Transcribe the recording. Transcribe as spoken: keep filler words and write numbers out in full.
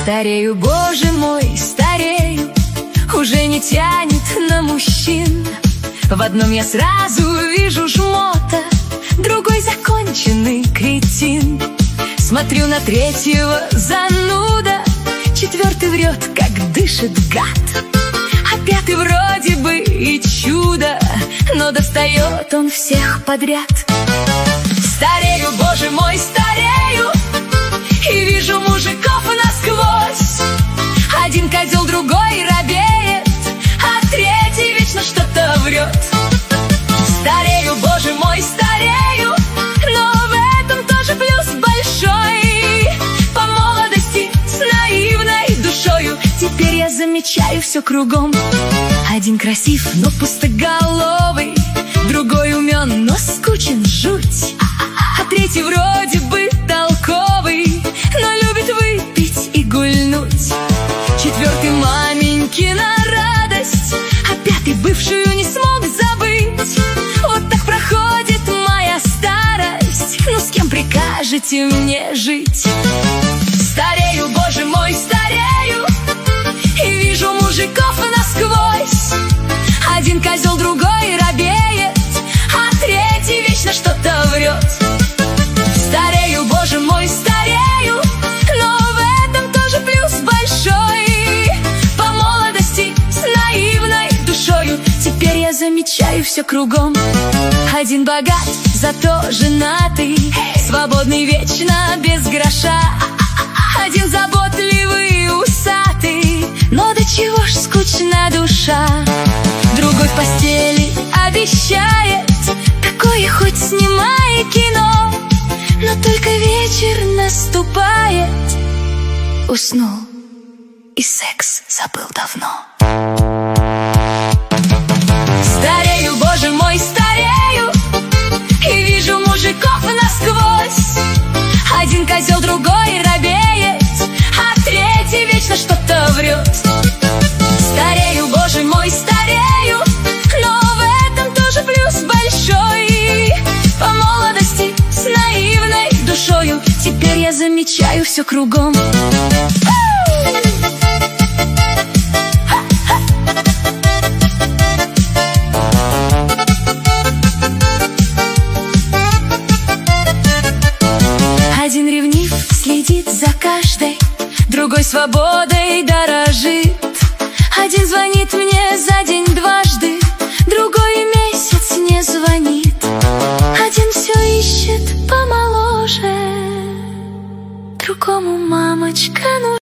Старею, боже мой, старею, уже не тянет на мужчин. В одном я сразу вижу жмота, другой законченный кретин. Смотрю на третьего зануда, четвертый врет, как дышит гад, а пятый вроде бы и чудо, но достает он всех подряд. Старею, боже мой, старею, и вижу мужиков насквозь. Один козел, другой робеет, а третий вечно что-то врет. Старею, боже мой, старею, но в этом тоже плюс большой. По молодости с наивной душою теперь я замечаю все кругом. Один красив, но пустоголовый, другой умен, но скучен жуть, а третий вроде бы толковый, но любит выпить и гульнуть. Четвертый маменькина радость, а пятый бывшую не смог забыть. Вот так проходит моя старость, ну с кем прикажете мне жить? Старею, боже мой, старею, и вижу мужиков насквозь. Один козел, другой робеет, а третий вечно что-то врет. Старею, боже мой, старею, но в этом тоже плюс большой. По молодости с наивной душою теперь я замечаю все кругом. Один богат, зато женатый, свободный вечно без гроша. Один заботливый, усатый, но до чего ж скучна душа. Другой в постели обещает такое хоть снимай кино, но только вечер наступает, уснул и секс забыл давно. Старею, боже мой, старею, и вижу мужиков насквозь. Один козел, другой робеет, а третий вечно что-то врет. Старею, боже мой, старею, но в этом тоже плюс большой. По молодости с наивной душою теперь я замечаю все кругом. Один ревнив, следит за каждой, другой свободой дорожит. Один звонит мне за день дважды, другой месяц не звонит. Один все ищет помоложе, другому мамочка нужна.